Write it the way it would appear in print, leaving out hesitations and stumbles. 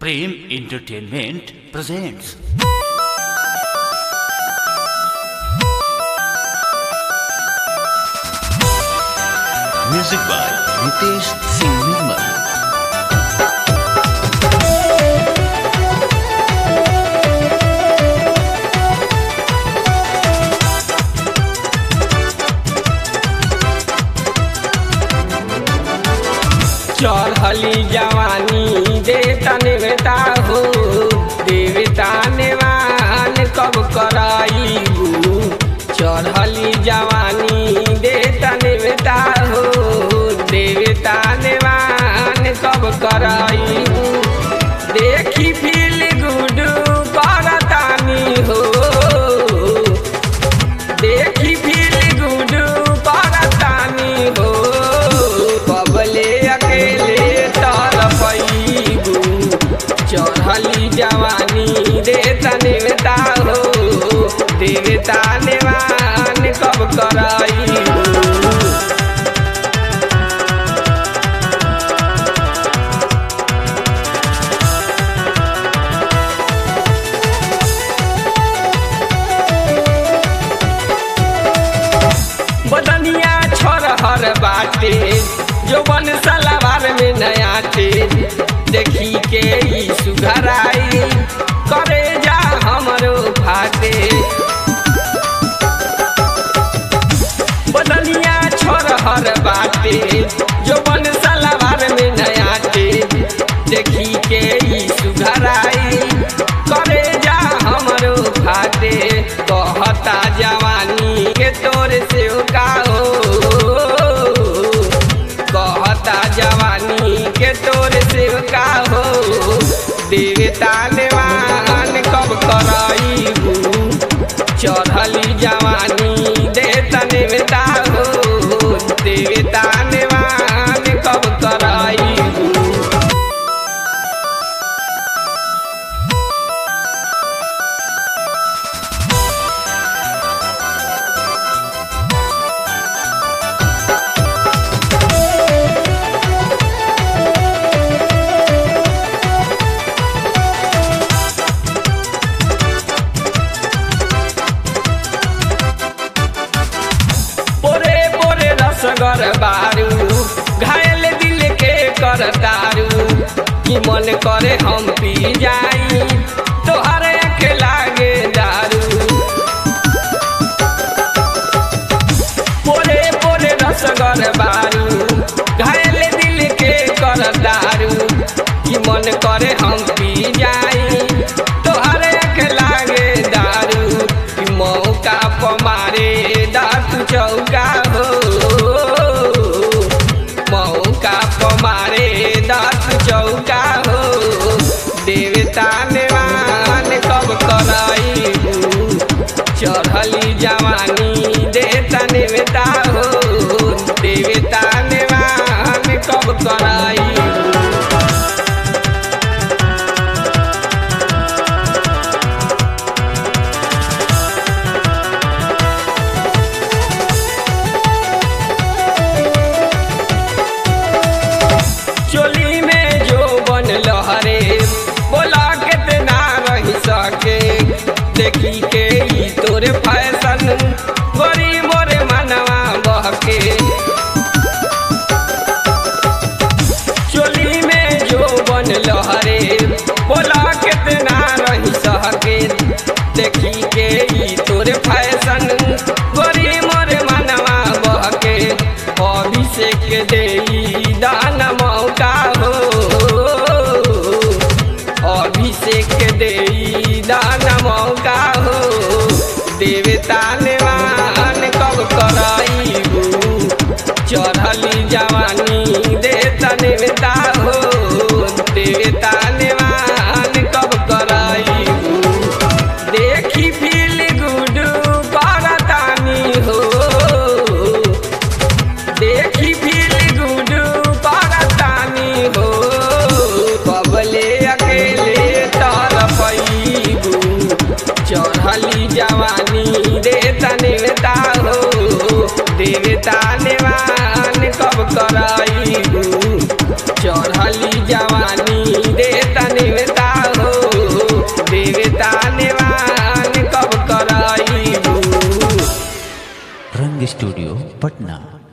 Prem Entertainment presents music by Nitesh Singh Nirmal. चढ़ली जवानी देता नेवता हो देवता नेवान कब कराईबू। चढ़ली जवानी देता नेवता हो देवता नेवान कब कराईबू। देखी फील गुड करतानी हो देखी फील गुड करतानी हो बबले चढ़ली जवानी देता नेवता हो देवता नेवान कब कराईबू। बदनिया छोरहर बाटे जो बन सलवार में नयाटे देखी के ई सुघराई करे जा हमरो फाटे। बदनिया छोरहर बाटे जो बन सलवार में नयाटे देखी के ई सुघराई करे जा हमरो फाटे। कहता जवानी के तोर से का हो कहता जवानी के तोर से का हो देवता नेवान कब कराईबू। चढ़ली जवानी देता नेवता हो देवता नेवान कब कराईबू। सगर बारू घायल दिल के कर दारू कि मन करे हम पी जाई तोहर आँख लागे दारू। पोरे पोरे रसगर बारू घायल दिल के कर दारू कि मन करे हम पी जाई तोहर आँख लागे दारू। कि मौका पर मारे दातू चौका हो मारे दात चौका हो देवता नेवान कब कराईबू। चढ़ली जवानी देता नेवता हो देवता नेवान कब कराईबू। स्टूडियो, पटना।